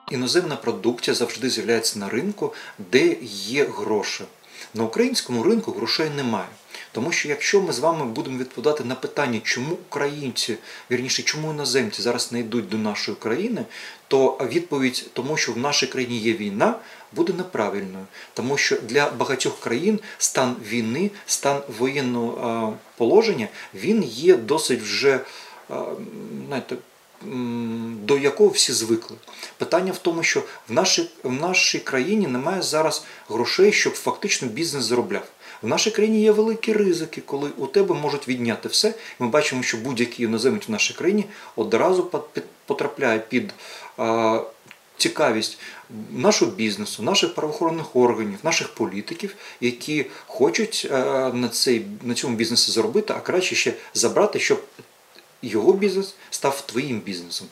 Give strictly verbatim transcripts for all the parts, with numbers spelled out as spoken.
Іноземна продукція завжди з'являється на ринку, де є гроші. На українському ринку грошей немає. Тому що якщо ми з вами будемо відповідати на питання, чому українці, вірніше, чому іноземці зараз не йдуть до нашої країни, то відповідь тому, що в нашій країні є війна, буде неправильною. Тому що для багатьох країн стан війни, стан воєнного положення, він є досить вже, знаєте, до якого всі звикли. Питання в тому, що в нашій, в нашій країні немає зараз грошей, щоб фактично бізнес заробляв. В нашій країні є великі ризики, коли у тебе можуть відняти все. Ми бачимо, що будь-який іноземець в нашій країні одразу потрапляє під а, цікавість нашого бізнесу, наших правоохоронних органів, наших політиків, які хочуть а, на, цей, на цьому бізнесі заробити, а краще ще забрати, щоб його бізнес став твоїм бізнесом.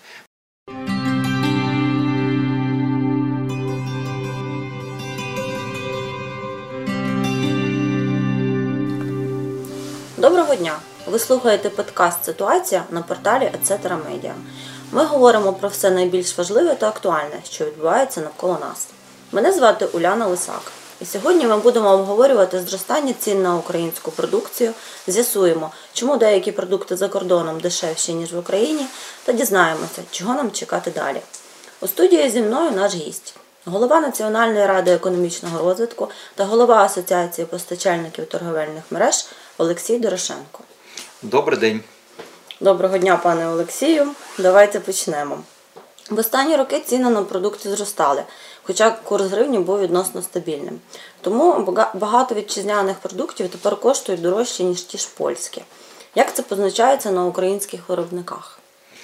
Доброго дня! Ви слухаєте подкаст «Ситуація» на порталі Etc Media. Ми говоримо про все найбільш важливе та актуальне, що відбувається навколо нас. Мене звати Уляна Лисак. І сьогодні ми будемо обговорювати зростання цін на українську продукцію, з'ясуємо, чому деякі продукти за кордоном дешевші, ніж в Україні, та дізнаємося, чого нам чекати далі. У студії зі мною наш гість, голова Національної ради економічного розвитку та голова Асоціації постачальників торговельних мереж Олексій Дорошенко. Добрий день. Доброго дня, пане Олексію. Давайте почнемо. В останні роки ціни на продукти зростали, хоча курс гривні був відносно стабільним. Тому багато вітчизняних продуктів тепер коштують дорожче, ніж ті ж польські. Як це позначається на українських виробниках?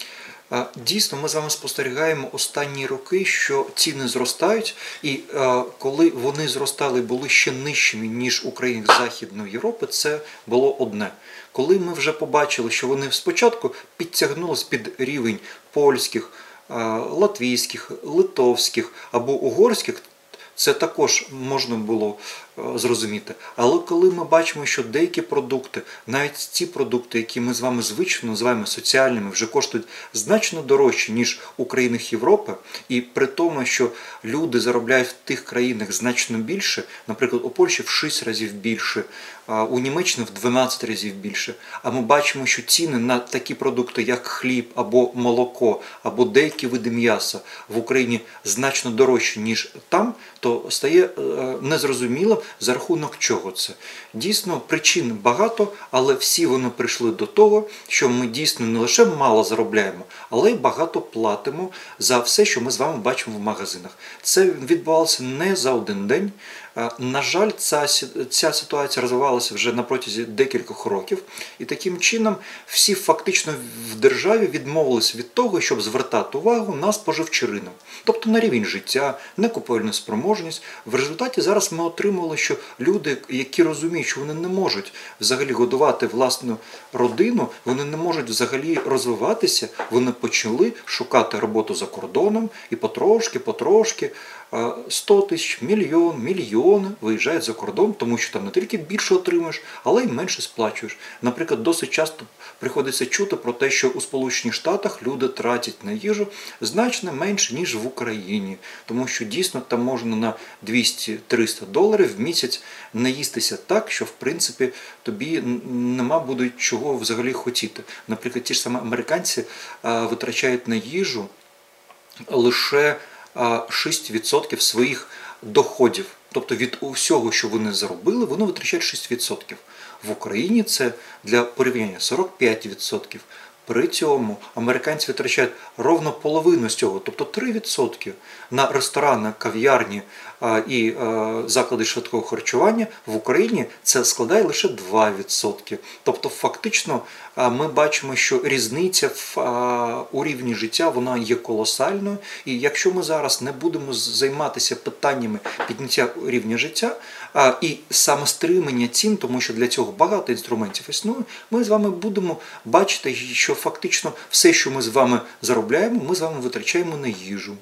Дійсно, ми з вами спостерігаємо останні роки, що ціни зростають, і коли вони зростали, були ще нижчими, ніж у країнах Західної Європи, це було одне. Коли ми вже побачили, що вони спочатку підтягнулися під рівень польських, латвійських, литовських або угорських, це також можна було зрозуміти. Але коли ми бачимо, що деякі продукти, навіть ті продукти, які ми з вами звично називаємо соціальними, вже коштують значно дорожче, ніж у країнах Європи, і при тому, що люди заробляють в тих країнах значно більше, наприклад, у Польщі в шість разів більше, у Німеччині в дванадцять разів більше, а ми бачимо, що ціни на такі продукти, як хліб або молоко, або деякі види м'яса в Україні значно дорожчі, ніж там, то стає незрозуміло, за рахунок чого це. Дійсно, причин багато, але всі вони прийшли до того, що ми дійсно не лише мало заробляємо, але й багато платимо за все, що ми з вами бачимо в магазинах. Це відбувалося не за один день. На жаль, ця, ця ситуація розвивалася вже на протязі декількох років, і таким чином всі фактично в державі відмовилися від того, щоб звертати увагу на споживчий ринок, тобто на рівень життя, на купівельну спроможність. В результаті зараз ми отримали, що люди, які розуміють, що вони не можуть взагалі годувати власну родину, вони не можуть взагалі розвиватися, вони почали шукати роботу за кордоном і потрошки-потрошки сто тисяч, мільйон, мільйони виїжджають за кордон, тому що там не тільки більше отримуєш, але й менше сплачуєш. Наприклад, досить часто приходиться чути про те, що у Сполучених Штатах люди тратять на їжу значно менше, ніж в Україні. Тому що дійсно там можна на двісті-триста доларів в місяць наїстися так, що в принципі тобі нема буде чого взагалі хотіти. Наприклад, ті ж самі американці витрачають на їжу лише шість відсотків своїх доходів. Тобто від усього, що вони заробили, вони витрачають шість відсотків. В Україні це для порівняння сорок п'ять відсотків. При цьому американці витрачають ровно половину з цього, тобто три відсотки на ресторани, кав'ярні і заклади швидкого харчування. В Україні це складає лише два відсотки. Тобто фактично ми бачимо, що різниця у рівні життя вона є колосальною. І якщо ми зараз не будемо займатися питаннями підняття рівня життя і саме стримання цін, тому що для цього багато інструментів існує, ми з вами будемо бачити, що фактично все, що ми з вами заробляємо, ми з вами витрачаємо на їжу.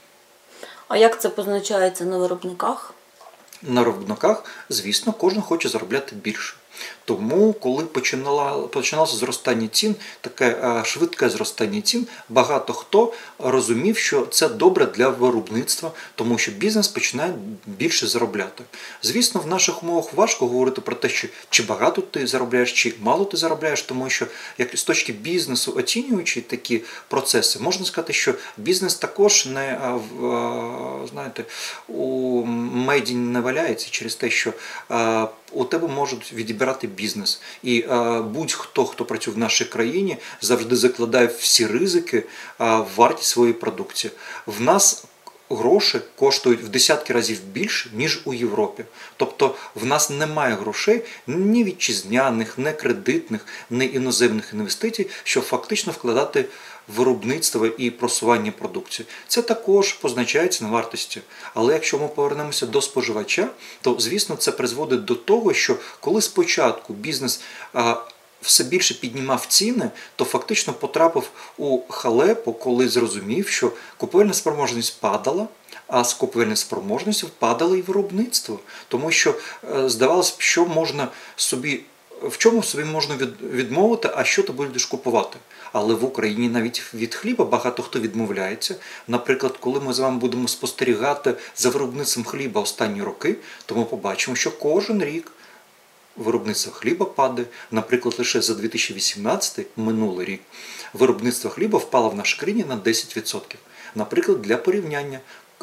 А як це позначається на виробниках? На виробниках, звісно, кожен хоче заробляти більше. Тому, коли починало, починалося зростання цін, таке е, швидке зростання цін, багато хто розумів, що це добре для виробництва, тому що бізнес починає більше заробляти. Звісно, в наших умовах важко говорити про те, що чи багато ти заробляєш, чи мало ти заробляєш, тому що як з точки бізнесу оцінюючи такі процеси, можна сказати, що бізнес також не е, в, е, знаєте, у меді не валяється через те, що е, у тебе можуть відібрати бізнес. І е, будь-хто, хто працює в нашій країні, завжди закладає всі ризики е, в вартість своєї продукції. В нас гроші коштують в десятки разів більше, ніж у Європі. Тобто в нас немає грошей ні вітчизняних, ні кредитних, ні іноземних інвестицій, щоб фактично вкладати в виробництво і просування продукції. Це також позначається на вартості. Але якщо ми повернемося до споживача, то, звісно, це призводить до того, що коли спочатку бізнес а, все більше піднімав ціни, то фактично потрапив у халепу, коли зрозумів, що купівельна спроможність падала, а з купівельної спроможності падало і виробництво. Тому що здавалося б, що можна собі, в чому собі можна відмовити, а що ти будеш купувати. Але в Україні навіть від хліба багато хто відмовляється. Наприклад, коли ми з вами будемо спостерігати за виробництвом хліба останні роки, то ми побачимо, що кожен рік виробництво хліба падає. Наприклад, лише за дві тисячі вісімнадцятий, минулий рік, виробництво хліба впало в нашій країні на десять відсотків. Наприклад, для порівняння,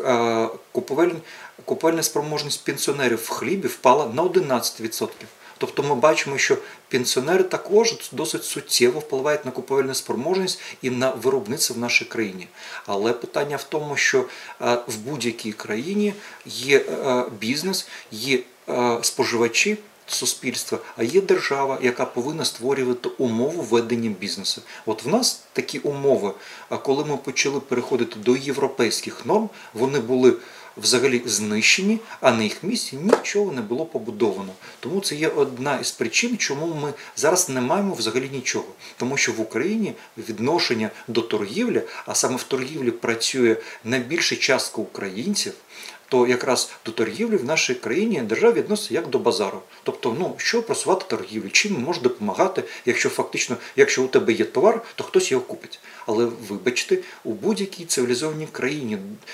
купівельна спроможність пенсіонерів в хлібі впала на одинадцять відсотків. Тобто ми бачимо, що пенсіонери також досить суттєво впливають на купівельну спроможність і на виробництво в нашій країні. Але питання в тому, що в будь-якій країні є бізнес, є споживачі суспільства, а є держава, яка повинна створювати умови ведення бізнесу. От в нас такі умови, коли ми почали переходити до європейських норм, вони були взагалі знищені, а на їх місці нічого не було побудовано. Тому це є одна із причин, чому ми зараз не маємо взагалі нічого. Тому що в Україні відношення до торгівлі, а саме в торгівлі працює найбільша частка українців, то якраз до торгівлі в нашій країні держава відноситься як до базару. Тобто, ну, що просувати торгівлю, чим може допомагати, якщо фактично, якщо у тебе є товар, то хтось його купить. Але вибачте, у будь-якій цивілізованій країні,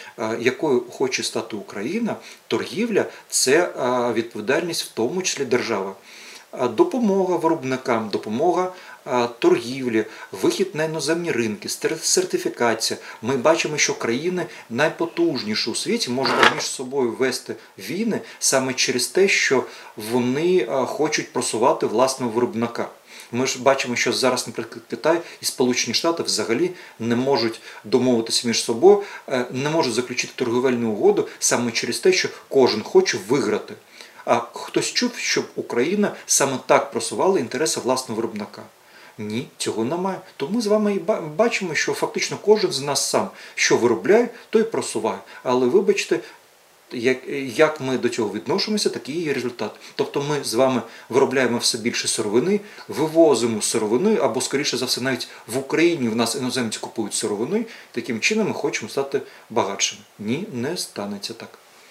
якою хоче стати Україна, торгівля – це відповідальність в тому числі держави. Допомога виробникам, допомога торгівлі, вихід на іноземні ринки, сертифікація. Ми бачимо, що країни найпотужніші у світі можуть між собою вести війни саме через те, що вони хочуть просувати власного виробника. Ми ж бачимо, що зараз, наприклад, Китай і Сполучені Штати взагалі не можуть домовитися між собою, не можуть заключити торговельну угоду саме через те, що кожен хоче виграти. А хтось чув, щоб Україна саме так просувала інтереси власного виробника? Ні, цього немає. То ми з вами і бачимо, що фактично кожен з нас сам, що виробляє, то і просуває. Але вибачте, як, як ми до цього відношимося, такий є результат. Тобто ми з вами виробляємо все більше сировини, вивозимо сировини, або, скоріше за все, навіть в Україні в нас іноземці купують сировини, таким чином ми хочемо стати багатшими. Ні, не станеться так.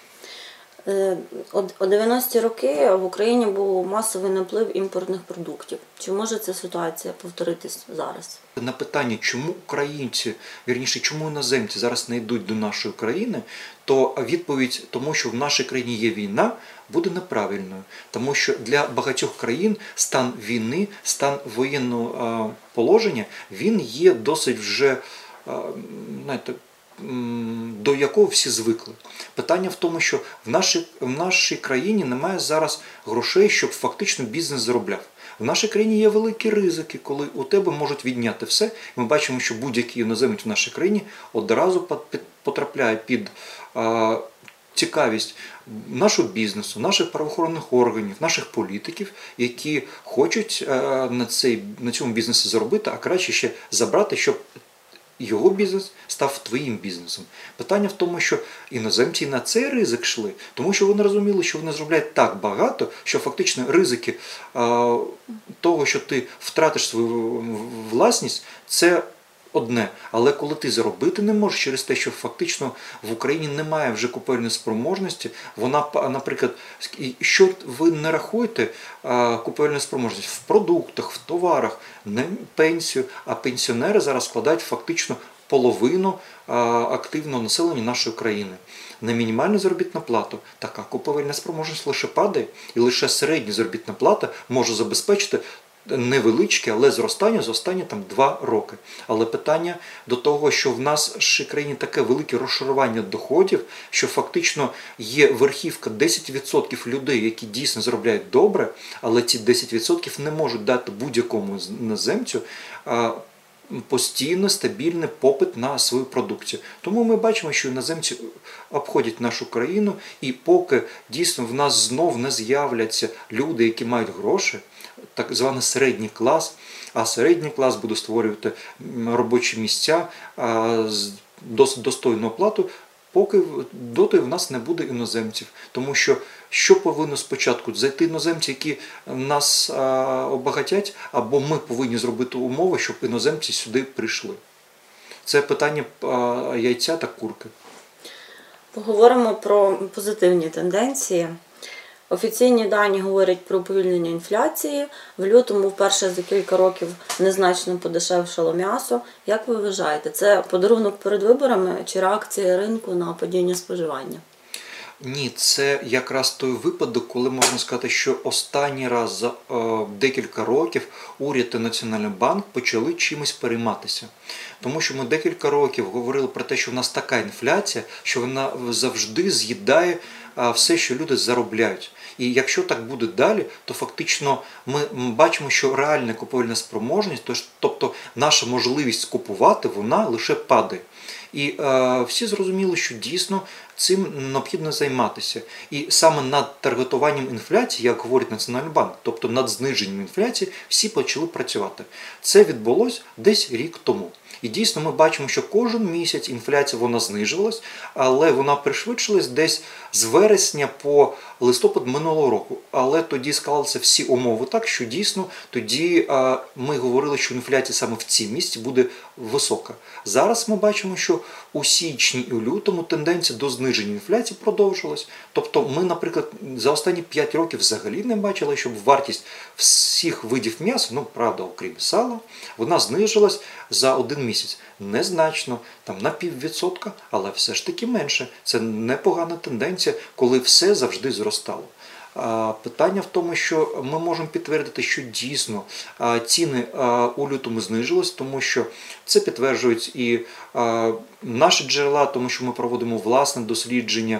У дев'яності роки в Україні був масовий наплив імпортних продуктів. Чи може ця ситуація повторитись зараз? На питання, чому українці, вірніше, чому іноземці зараз не йдуть до нашої країни, то відповідь тому, що в нашій країні є війна, буде неправильною. Тому що для багатьох країн стан війни, стан воєнного положення, він є досить вже, знаєте, до якого всі звикли. Питання в тому, що в нашій, в нашій країні немає зараз грошей, щоб фактично бізнес заробляв. В нашій країні є великі ризики, коли у тебе можуть відняти все. Ми бачимо, що будь-який іноземець в нашій країні одразу потрапляє під а, цікавість нашого бізнесу, наших правоохоронних органів, наших політиків, які хочуть а, на, цей, на цьому бізнесі заробити, а краще ще забрати, щоб його бізнес став твоїм бізнесом. Питання в тому, що іноземці на цей ризик йшли, тому що вони розуміли, що вони заробляють так багато, що фактично ризики а, того, що ти втратиш свою власність, це одне. Але коли ти заробити не можеш через те, що фактично в Україні немає вже купівельної спроможності, вона, наприклад, що ви не рахуєте купівельну спроможність в продуктах, в товарах, не пенсію, а пенсіонери зараз складають фактично половину активного населення нашої країни. На мінімальну заробітну плату така купівельна спроможність лише падає, і лише середня заробітна плата може забезпечити невеличке, але зростання за останні там два роки. Але питання до того, що в нашій країні таке велике розшарування доходів, що фактично є верхівка десять відсотків людей, які дійсно заробляють добре, але ці десять відсотків не можуть дати будь-якому іноземцю постійно стабільний попит на свою продукцію. Тому ми бачимо, що іноземці обходять нашу країну, і поки дійсно в нас знов не з'являться люди, які мають гроші, так званий середній клас, а середній клас буде створювати робочі місця з досить достойною оплатою, поки доти в нас не буде іноземців. Тому що що повинно спочатку? Зайти іноземці, які нас обагатять, або ми повинні зробити умови, щоб іноземці сюди прийшли. Це питання яйця та курки. Поговоримо про позитивні тенденції. Офіційні дані говорять про уповільнення інфляції. В лютому вперше за кілька років незначно подешевшало м'ясо. Як ви вважаєте, це подарунок перед виборами чи реакція ринку на падіння споживання? Ні, це якраз той випадок, коли можна сказати, що останній раз за е, декілька років уряд і Національний банк почали чимось перейматися. Тому що ми декілька років говорили про те, що в нас така інфляція, що вона завжди з'їдає е, все, що люди заробляють. І якщо так буде далі, то фактично ми бачимо, що реальна купівельна спроможність, тобто наша можливість купувати, вона лише падає. І е, всі зрозуміли, що дійсно цим необхідно займатися. І саме над таргетуванням інфляції, як говорить Національний банк, тобто над зниженням інфляції, всі почали працювати. Це відбулося десь рік тому. І дійсно ми бачимо, що кожен місяць інфляція вона знижувалась, але вона пришвидшилась десь з вересня по листопад минулого року. Але тоді склалися всі умови так, що дійсно тоді а, ми говорили, що інфляція саме в цій місці буде висока. Зараз ми бачимо, що у січні і у лютому тенденція до зниження інфляції продовжилась. Тобто ми, наприклад, за останні п'ять років взагалі не бачили, щоб вартість всіх видів м'яса, ну, правда, окрім сала, вона знижувалась за один місяць. Незначно, там на піввідсотка, але все ж таки менше. Це непогана тенденція, коли все завжди зростало. Питання в тому, що ми можемо підтвердити, що дійсно ціни у лютому знижились, тому що це підтверджують і наші джерела, тому що ми проводимо власне дослідження,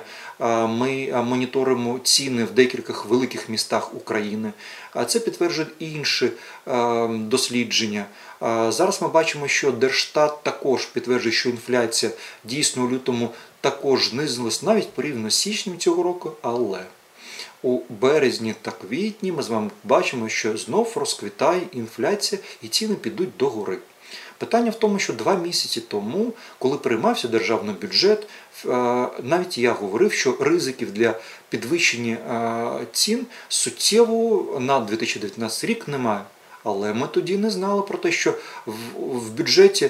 ми моніторимо ціни в декількох великих містах України, а це підтверджують інші дослідження. Зараз ми бачимо, що Держстат також підтверджує, що інфляція дійсно у лютому також знизилась навіть порівняно з січнем цього року, але у березні та квітні ми з вами бачимо, що знов розквітає інфляція і ціни підуть догори. Питання в тому, що два місяці тому, коли приймався державний бюджет, навіть я говорив, що ризиків для підвищення цін суттєво на дві тисячі дев'ятнадцятий рік немає. Але ми тоді не знали про те, що в бюджеті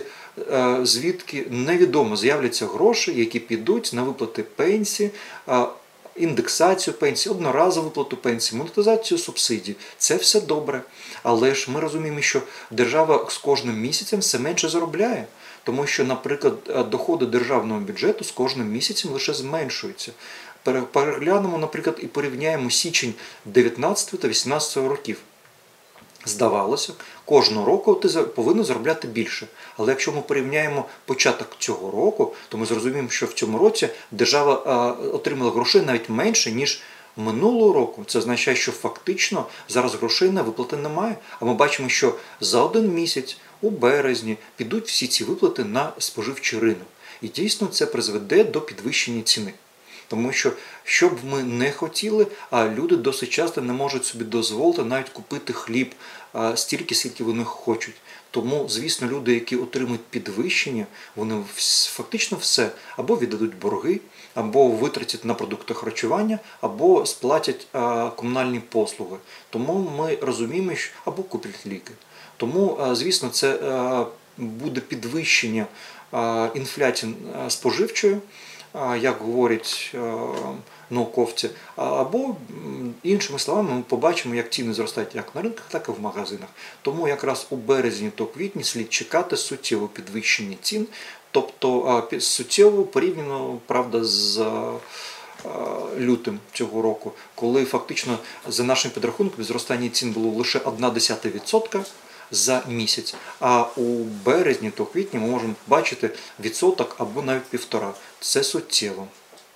звідки невідомо з'являться гроші, які підуть на виплати пенсії, індексацію пенсії, одноразову виплату пенсії, монетизацію субсидій. Це все добре. Але ж ми розуміємо, що держава з кожним місяцем все менше заробляє. Тому що, наприклад, доходи державного бюджету з кожним місяцем лише зменшуються. Переглянемо, наприклад, і порівняємо січень дев'ятнадцятого та вісімнадцятого років. Здавалося, кожного року ти повинен заробляти більше. Але якщо ми порівняємо початок цього року, то ми зрозуміємо, що в цьому році держава отримала грошей навіть менше, ніж минулого року. Це означає, що фактично зараз грошей на виплати немає. А ми бачимо, що за один місяць, у березні, підуть всі ці виплати на споживчий ринок. І дійсно це призведе до підвищення ціни. Тому що, що б ми не хотіли, а люди досить часто не можуть собі дозволити навіть купити хліб стільки, скільки вони хочуть. Тому, звісно, люди, які отримують підвищення, вони фактично все або віддадуть борги, або витратять на продукти харчування, або сплатять комунальні послуги. Тому ми розуміємо, що або куплять ліки. Тому, звісно, це буде підвищення е, інфляції е, споживчої, е, як говорять е, науковці, або, м, іншими словами, ми побачимо, як ціни зростають як на ринках, так і в магазинах. Тому якраз у березні та квітні слід чекати суттєвого підвищення цін, тобто е, суттєво порівняно, правда, з е, лютим цього року, коли фактично за нашим підрахунком зростання цін було лише одна десята відсотка за місяць, а у березні та квітні ми можемо бачити відсоток або навіть півтора. Це суттєво.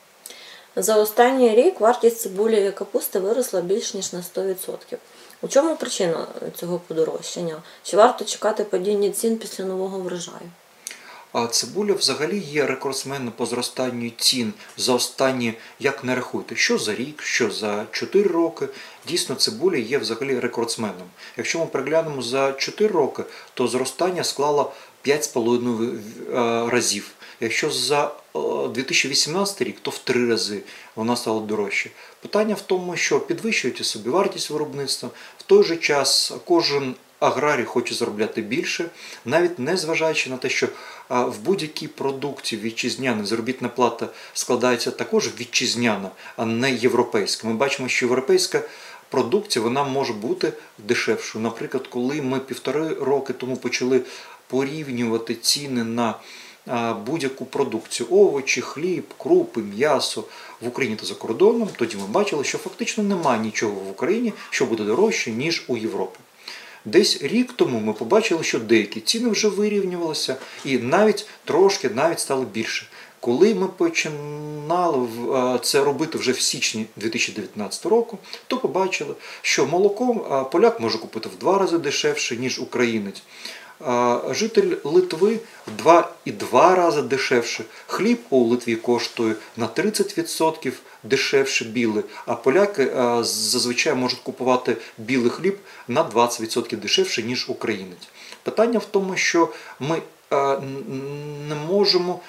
За останній рік вартість цибулі і капусти виросла більш ніж на сто відсотків. У чому причина цього подорожчання? Чи варто чекати падіння цін після нового врожаю? А цибуля взагалі є рекордсменом по зростанню цін за останні, як не рахуйте, що за рік, що за чотири роки. Дійсно, цибуля є взагалі рекордсменом. Якщо ми приглянемо за чотири роки, то зростання склало п'ять з половиною разів. Якщо за дві тисячі вісімнадцятий рік, то в три рази вона стала дорожче. Питання в тому, що підвищується собівартість виробництва, в той же час кожен аграрій хоче заробляти більше, навіть не зважаючи на те, що в будь-якій продукції вітчизняна заробітна плата складається також вітчизняна, а не європейська. Ми бачимо, що європейська продукція вона може бути дешевшою. Наприклад, коли ми півтори роки тому почали порівнювати ціни на будь-яку продукцію, овочі, хліб, крупи, м'ясо в Україні та за кордоном, тоді ми бачили, що фактично немає нічого в Україні, що буде дорожче, ніж у Європі. Десь рік тому ми побачили, що деякі ціни вже вирівнювалися і навіть трошки навіть стало більше. Коли ми починали це робити вже в січні дві тисячі дев'ятнадцятого року, то побачили, що молоко поляк може купити в два рази дешевше, ніж українець. Житель Литви в два і два рази дешевше. Хліб у Литві коштує на тридцять відсотків дешевше білий, а поляки зазвичай можуть купувати білий хліб на двадцять відсотків дешевше, ніж українець. Питання в тому, що ми не можемо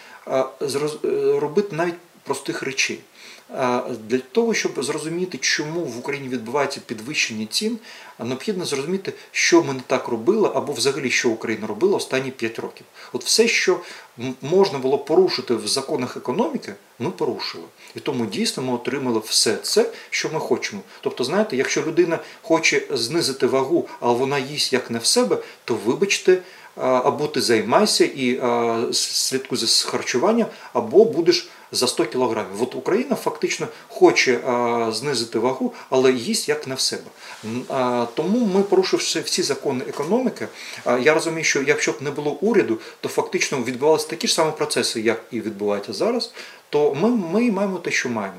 робити навіть простих речей. Для того, щоб зрозуміти, чому в Україні відбувається підвищення цін, необхідно зрозуміти, що ми не так робили, або взагалі, що Україна робила останні п'ять років. От все, що можна було порушити в законах економіки, ми порушили. І тому дійсно ми отримали все це, що ми хочемо. Тобто, знаєте, якщо людина хоче знизити вагу, а вона їсть як не в себе, то вибачте, або ти займайся і слідкуй за харчуванням, або будеш за сто кілограмів. От Україна фактично хоче а, знизити вагу, але їсть як не в себе. А, тому ми, порушивши всі закони економіки, а, я розумію, що якщо б не було уряду, то фактично відбувалися такі ж самі процеси, як і відбуваються зараз, то ми, ми маємо те, що маємо.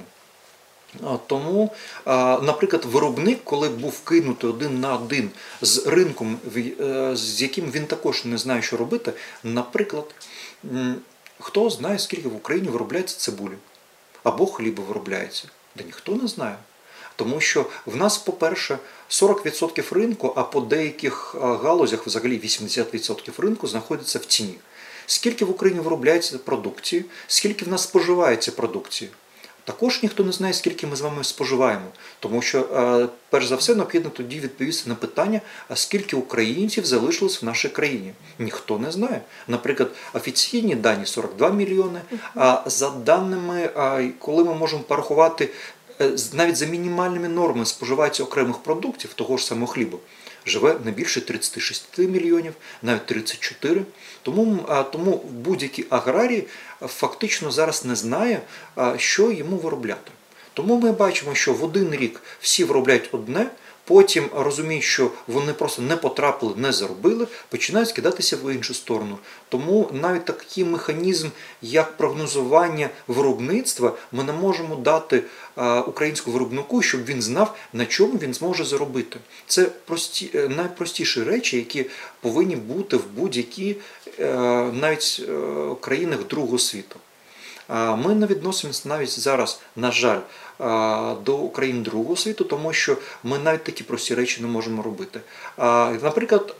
Тому, наприклад, виробник, коли був кинутий один на один з ринком, з яким він також не знає, що робити, наприклад, хто знає, скільки в Україні виробляється цибулі або хлібу виробляється? Да ніхто не знає. Тому що в нас, по-перше, сорок відсотків ринку, а по деяких галузях взагалі вісімдесят відсотків ринку знаходиться в ціні. Скільки в Україні виробляється продукції, скільки в нас споживається продукції? Також ніхто не знає, скільки ми з вами споживаємо. Тому що, перш за все, необхідно тоді відповісти на питання, а скільки українців залишилось в нашій країні. Ніхто не знає. Наприклад, офіційні дані сорок два мільйони, а за даними, коли ми можемо порахувати, навіть за мінімальними нормами споживається окремих продуктів, того ж самого хлібу, живе не більше тридцять шість мільйонів, навіть тридцять чотири. Тому, тому будь-який аграрій фактично зараз не знає, що йому виробляти. Тому ми бачимо, що в один рік всі виробляють одне, потім розуміють, що вони просто не потрапили, не заробили, починають скидатися в іншу сторону. Тому навіть такий механізм, як прогнозування виробництва, ми не можемо дати українському виробнику, щоб він знав, на чому він зможе заробити. Це прості, найпростіші речі, які повинні бути в будь-якій навіть країнах другого світу. Ми не відносимося навіть зараз, на жаль, до країн другого світу, тому що ми навіть такі прості речі не можемо робити. Наприклад,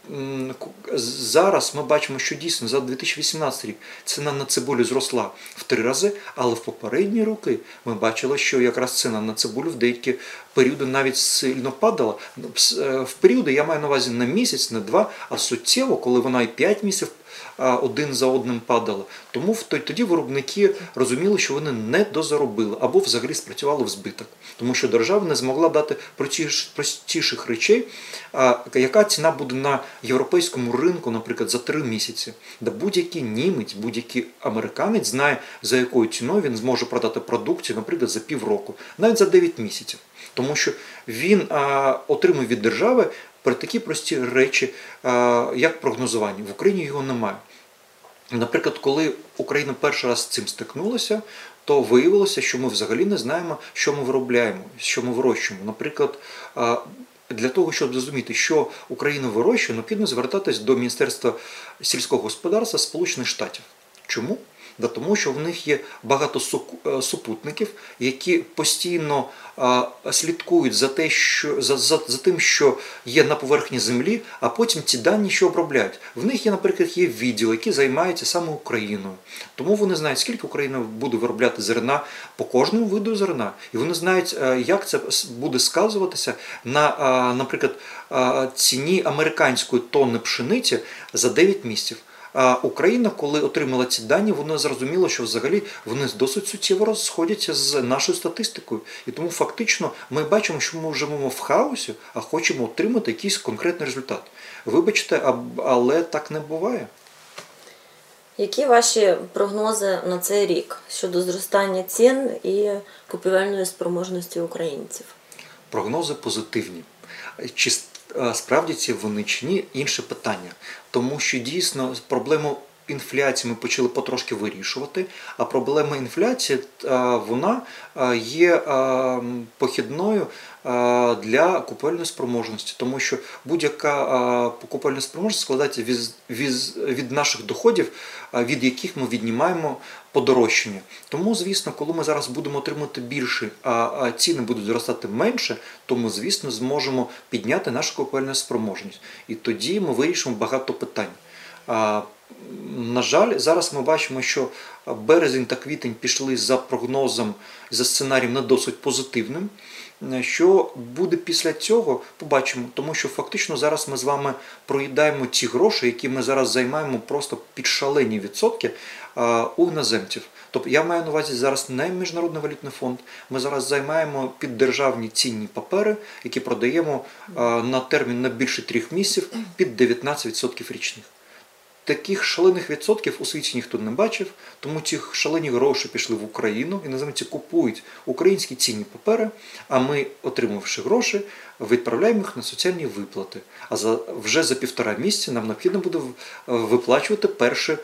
зараз ми бачимо, що дійсно за дві тисячі вісімнадцятий рік ціна на цибулю зросла в три рази, але в попередні роки ми бачили, що якраз ціна на цибулю в деякі періоди навіть сильно падала. В періоди, я маю на увазі не місяць, не два, а суттєво, коли вона і п'ять місяців один за одним падала. Тому тоді виробники розуміли, що вони не дозаробили або взагалі спрацювали в збиток. Тому що держава не змогла дати простіших речей, яка ціна буде на європейському ринку, наприклад, за три місяці. Да будь-який німець, будь-який американець знає, за якою ціною він зможе продати продукцію, наприклад, за півроку, навіть за дев'ять місяців. Тому що він а, отримує від держави про такі прості речі, а, як прогнозування. В Україні його немає. Наприклад, коли Україна перший раз з цим стикнулася, то виявилося, що ми взагалі не знаємо, що ми виробляємо, що ми вирощуємо. Наприклад, а, для того, щоб зрозуміти, що Україна вирощує, необхідно звертатись до Міністерства сільського господарства Сполучених Штатів. Чому? Да тому що в них є багато супутників, які постійно а, слідкують за, те, що, за, за, за тим, що є на поверхні землі, а потім ці дані що обробляють. В них є, наприклад, є відділ, який займається саме Україною. Тому вони знають, скільки Україна буде виробляти зерна по кожному виду зерна. І вони знають, як це буде сказуватися на, а, наприклад, а, ціні американської тонни пшениці за дев'ять місяців. А Україна, коли отримала ці дані, вона зрозуміла, що взагалі вони досить суттєво розходяться з нашою статистикою. І тому фактично ми бачимо, що ми живемо в хаосі, а хочемо отримати якийсь конкретний результат. Вибачте, але так не буває. Які ваші прогнози на цей рік щодо зростання цін і купівельної спроможності українців? Прогнози позитивні. Чи справді ці вони чи ні – інше питання. Тому що дійсно проблему інфляції ми почали потрошки вирішувати, а проблема інфляції вона є похідною для купівельної спроможності, тому що будь-яка купівельна спроможність складається від, від, від наших доходів, від яких ми віднімаємо подорожчання. Тому, звісно, коли ми зараз будемо отримати більше, а ціни будуть зростати менше, то ми, звісно, зможемо підняти нашу купівельну спроможність. І тоді ми вирішимо багато питань. На жаль, зараз ми бачимо, що березень та квітень пішли за прогнозом, за сценарієм не досить позитивним. Що буде після цього, побачимо, тому що фактично зараз ми з вами проїдаємо ті гроші, які ми зараз займаємо просто під шалені відсотки у іноземців. Тобто я маю на увазі зараз не Міжнародний валютний фонд, ми зараз займаємо під державні цінні папери, які продаємо на термін не більше трьох місяців під дев'ятнадцять відсотків річних. Таких шалених відсотків у світі ніхто не бачив, тому ці шалені гроші пішли в Україну, іноземці купують українські цінні папери, а ми, отримавши гроші, відправляємо їх на соціальні виплати. А за, вже за півтора місяця нам необхідно буде виплачувати перші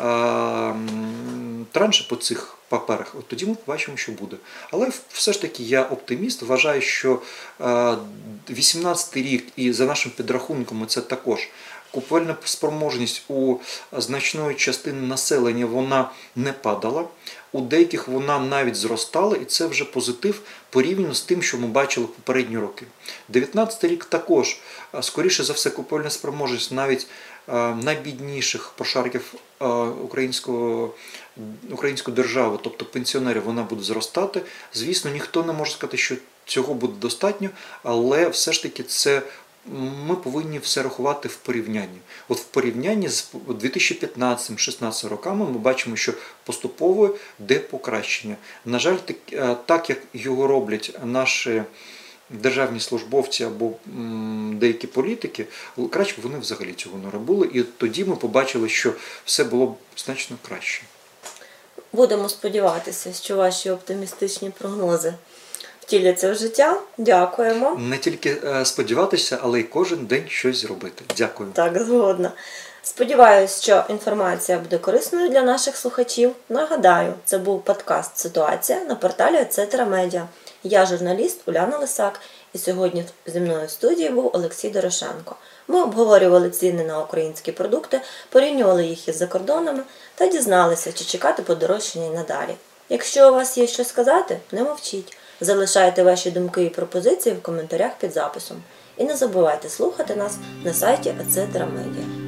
а, транші по цих паперах. От тоді ми побачимо, що буде. Але все ж таки я оптиміст, вважаю, що вісімнадцятий рік і за нашим підрахунком це також купівельна спроможність у значної частини населення вона не падала, у деяких вона навіть зростала, і це вже позитив порівняно з тим, що ми бачили в попередні роки. дев'ятнадцятий рік також, скоріше за все, купівельна спроможність навіть найбідніших прошарків українського, української держави, тобто пенсіонерів, вона буде зростати. Звісно, ніхто не може сказати, що цього буде достатньо, але все ж таки це ми повинні все рахувати в порівнянні. От в порівнянні з дві тисячі п'ятнадцятим - шістнадцятим роками ми бачимо, що поступово йде покращення. На жаль, так як його роблять наші державні службовці або деякі політики, краще б вони взагалі цього не робили. І тоді ми побачили, що все було б значно краще. Будемо сподіватися, що ваші оптимістичні прогнози втіляться в життя. Дякуємо. Не тільки сподіватися, але й кожен день щось зробити. Дякую. Так, згодна. Сподіваюсь, що інформація буде корисною для наших слухачів. Нагадаю, це був подкаст «Ситуація» на порталі Etc Media. Я журналіст Уляна Лисак, і сьогодні зі мною в студії був Олексій Дорошенко. Ми обговорювали ціни на українські продукти, порівнювали їх із закордонами та дізналися, чи чекати подорожчання й надалі. Якщо у вас є що сказати, не мовчіть. Залишайте ваші думки і пропозиції в коментарях під записом. І не забувайте слухати нас на сайті Etc Media.